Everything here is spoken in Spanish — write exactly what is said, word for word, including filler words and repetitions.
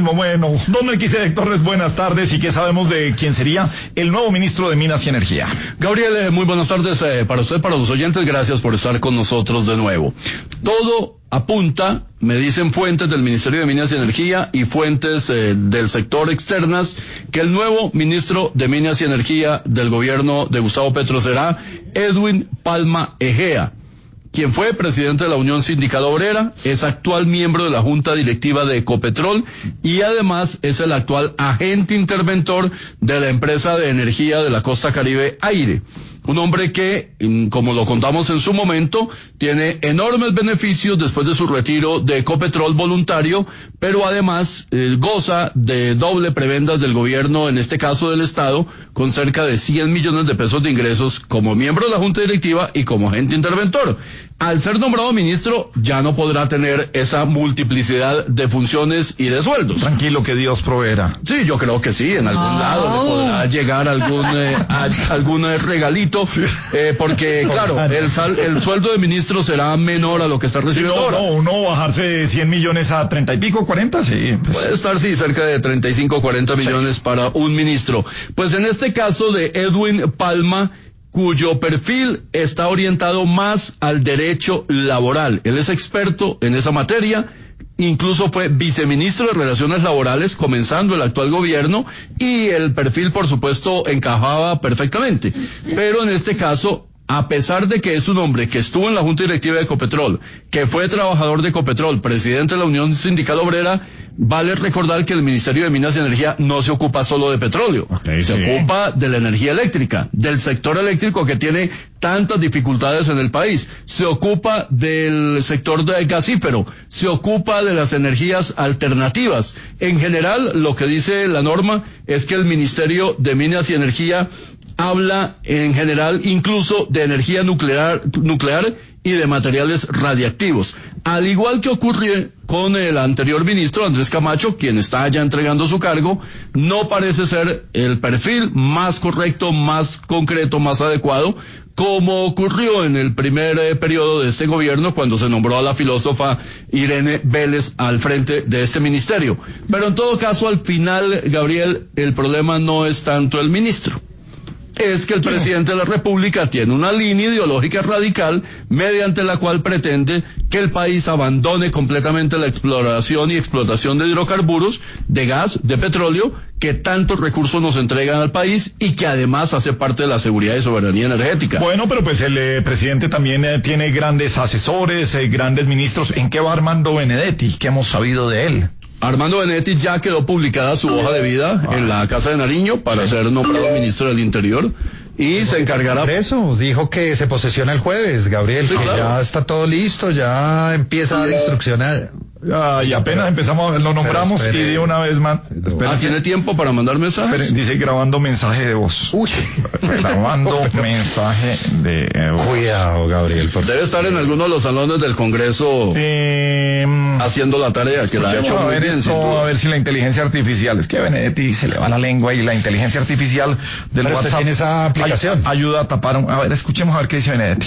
mismo. Bueno, don Melquisedec Torres, buenas tardes. ¿Y qué sabemos de quién sería el nuevo ministro de Minas y Energía? Gabriel, eh, muy buenas tardes eh, para usted, para los oyentes. Gracias por estar con nosotros de nuevo. Todo apunta, me dicen fuentes del Ministerio de Minas y Energía y fuentes eh, del sector externas, que el nuevo ministro de Minas y Energía del gobierno de Gustavo Petro será Edwin Palma Egea, quien fue presidente de la Unión Sindical Obrera, es actual miembro de la Junta Directiva de Ecopetrol y además es el actual agente interventor de la empresa de energía de la Costa Caribe, Aire. Un hombre que, como lo contamos en su momento, tiene enormes beneficios después de su retiro de Ecopetrol voluntario, pero además eh, goza de doble prebendas del gobierno, en este caso del Estado, con cerca de cien millones de pesos de ingresos como miembro de la Junta Directiva y como agente interventor. Al ser nombrado ministro, ya no podrá tener esa multiplicidad de funciones y de sueldos. Tranquilo, que Dios proveerá. Sí, yo creo que sí, en algún oh. lado le podrá llegar algún eh, a, algún regalito, eh, porque claro, el, sal, el sueldo de ministro será menor a lo que está recibiendo sí, no, ahora. No, uno bajarse de cien millones a treinta y pico, cuarenta, sí. Pues. Puede estar, sí, cerca de treinta y cinco, cuarenta millones sí. para un ministro. Pues en este caso de Edwin Palma, cuyo perfil está orientado más al derecho laboral. Él es experto en esa materia, incluso fue viceministro de Relaciones Laborales comenzando el actual gobierno y el perfil, por supuesto, encajaba perfectamente. Pero en este caso, a pesar de que es un hombre que estuvo en la Junta Directiva de Ecopetrol, que fue trabajador de Ecopetrol, presidente de la Unión Sindical Obrera, vale recordar que el Ministerio de Minas y Energía no se ocupa solo de petróleo, okay, se sí. ocupa de la energía eléctrica, del sector eléctrico que tiene tantas dificultades en el país, se ocupa del sector de gasífero, se ocupa de las energías alternativas. En general, lo que dice la norma es que el Ministerio de Minas y Energía habla en general incluso de energía nuclear, nuclear y de materiales radiactivos. Al igual que ocurrió con el anterior ministro, Andrés Camacho, quien está ya entregando su cargo, no parece ser el perfil más correcto, más concreto, más adecuado, como ocurrió en el primer eh, periodo de este gobierno cuando se nombró a la filósofa Irene Vélez al frente de este ministerio. Pero en todo caso, al final, Gabriel, el problema no es tanto el ministro. Es que el presidente de la República tiene una línea ideológica radical mediante la cual pretende que el país abandone completamente la exploración y explotación de hidrocarburos, de gas, de petróleo, que tantos recursos nos entregan al país y que además hace parte de la seguridad y soberanía energética. Bueno, pero pues el eh, presidente también eh, tiene grandes asesores, eh, grandes ministros. ¿En qué va Armando Benedetti? ¿Qué hemos sabido de él? Armando Benedetti ya quedó publicada su hoja de vida ah. en la Casa de Nariño para sí. ser nombrado ministro del Interior y se encargará. Por eso dijo que se posesiona el jueves, Gabriel, sí, que claro. ya está todo listo, ya empieza a dar instrucciones. Ah, y apenas pero, empezamos, lo nombramos espere, y de una vez más. Ah, ¿tiene tiempo para mandar mensajes? Espere, dice grabando mensaje de voz. Uy. Grabando mensaje de voz. Cuidado, Gabriel. Por Debe estar en alguno de los salones del Congreso eh, haciendo la tarea que la ha hecho a muy ver bien. Esto, a ver si la inteligencia artificial, es que Benedetti se le va la lengua y la inteligencia artificial del pero WhatsApp tiene esa aplicación. Ay, ayuda a tapar. Un, a ver, escuchemos a ver qué dice Benedetti.